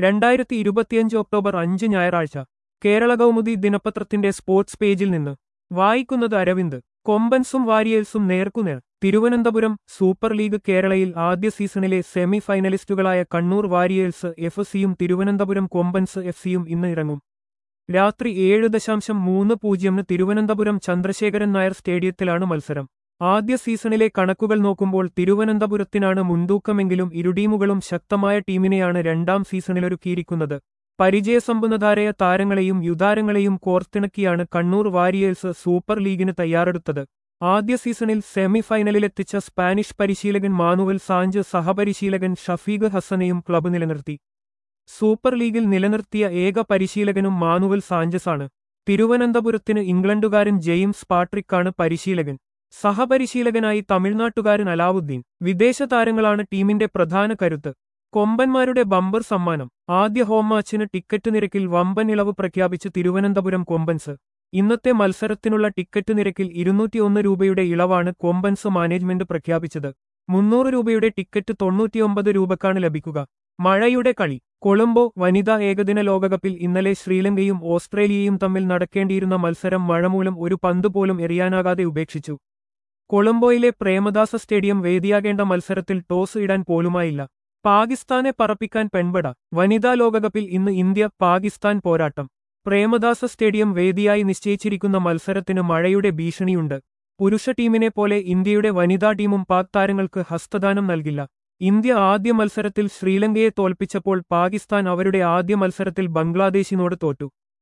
2025 October 5 ഞായറാഴ്ച കേരള കൗമുദി ദിനപത്രത്തിന്റെ sports പേജിൽ നിന്ന് വായിക്കുന്നത് അരവിന്ദ്. കൊമ്പൻസും വാരിയേഴ്സും നേർക്കുനേർ. തിരുവനന്തപുരം. സൂപ്പർ ലീഗ് കേരളയിൽ ആദ്യ സീസണിലെ സെമി ഫൈനലിസ്റ്റുകളായ കണ്ണൂർ വാരിയേഴ്സ് എഫ്.സിയും തിരുവനന്തപുരം കൊമ്പൻസ് എഫ്.സിയും ഇന്ന് ഇറങ്ങും. രാത്രി 7:30 തിരുവനന്തപുരം ചന്ദ്രശേഖരൻ നായർ സ്റ്റേഡിയത്തിലാണ് മത്സരം. ആദ്യ സീസണിലെ കണക്കുകൾ നോക്കുമ്പോൾ തിരുവനന്തപുരത്തിനാണ് മുൻതൂക്കമെങ്കിലും ഇരു ടീമുകളും ശക്തമായ ടീമിനെയാണ് രണ്ടാം സീസണിലൊരുക്കിയിരിക്കുന്നത്. പരിചയസമ്പന്നരായ താരങ്ങളെയും യുവതാരങ്ങളെയും കോർത്തിണക്കിയാണ് കണ്ണൂർ വാരിയേഴ്സ് സൂപ്പർ ലീഗിന് തയ്യാറെടുത്തത്. ആദ്യ സീസണിൽ സെമി ഫൈനലിലെത്തിച്ച സ്പാനിഷ് പരിശീലകൻ മാനുവൽ സാഞ്ച് സഹപരിശീലകൻ ഷഫീഖ് ഹസനെയും ക്ലബ് നിലനിർത്തി. സൂപ്പർ ലീഗിൽ നിലനിർത്തിയ ഏക പരിശീലകനും മാനുവൽ സാഞ്ചസാണ്. തിരുവനന്തപുരത്തിന് ഇംഗ്ലണ്ടുകാരൻ ജെയിംസ് പാട്രിക്കാണ് പരിശീലകൻ. സഹപരിശീലകനായി തമിഴ്നാട്ടുകാരൻ അലാവുദ്ദീൻ. വിദേശ താരങ്ങളാണ് ടീമിന്റെ പ്രധാന കരുത്ത്. കൊമ്പന്മാരുടെ ബമ്പർ സമ്മാനം. ആദ്യ ഹോം മാച്ചിന് ടിക്കറ്റ് നിരക്കിൽ വമ്പൻ ഇളവ് പ്രഖ്യാപിച്ച് തിരുവനന്തപുരം കൊമ്പൻസ്. ഇന്നത്തെ മത്സരത്തിനുള്ള ടിക്കറ്റ് നിരക്കിൽ 201 രൂപയുടെ ഇളവാണ് കൊമ്പൻസ് മാനേജ്മെന്റ് പ്രഖ്യാപിച്ചത്. 300 രൂപയുടെ ടിക്കറ്റ് 99 രൂപക്കാണ് ലഭിക്കുക. മഴയുടെ കളി. കൊളംബോ. വനിതാ ഏകദിന ലോകകപ്പിൽ ഇന്നലെ ശ്രീലങ്കയും ഓസ്ട്രേലിയയും തമ്മിൽ നടക്കേണ്ടിയിരുന്ന മത്സരം മഴ മൂലം ഒരു പന്ത് പോലും എറിയാനാകാതെ ഉപേക്ഷിച്ചു. കൊളംബോയിലെ പ്രേമദാസ സ്റ്റേഡിയം വേദിയാകേണ്ട മത്സരത്തിൽ ടോസ് ഇടാൻ പോലുമായില്ല. പാകിസ്ഥാനെ പറപ്പിക്കാൻ പെൺപട. വനിതാ ലോകകപ്പിൽ ഇന്ന് ഇന്ത്യ പാകിസ്ഥാൻ പോരാട്ടം. പ്രേമദാസ സ്റ്റേഡിയം വേദിയായി നിശ്ചയിച്ചിരിക്കുന്ന മത്സരത്തിന് മഴയുടെ ഭീഷണിയുണ്ട്. പുരുഷ ടീമിനെ പോലെ ഇന്ത്യയുടെ വനിതാ ടീമും പാക് താരങ്ങൾക്ക് ഹസ്തദാനം നൽകില്ല. ഇന്ത്യ ആദ്യ മത്സരത്തിൽ ശ്രീലങ്കയെ തോൽപ്പിച്ചപ്പോൾ പാകിസ്ഥാൻ അവരുടെ ആദ്യ മത്സരത്തിൽ ബംഗ്ലാദേശിനോട് തോറ്റു.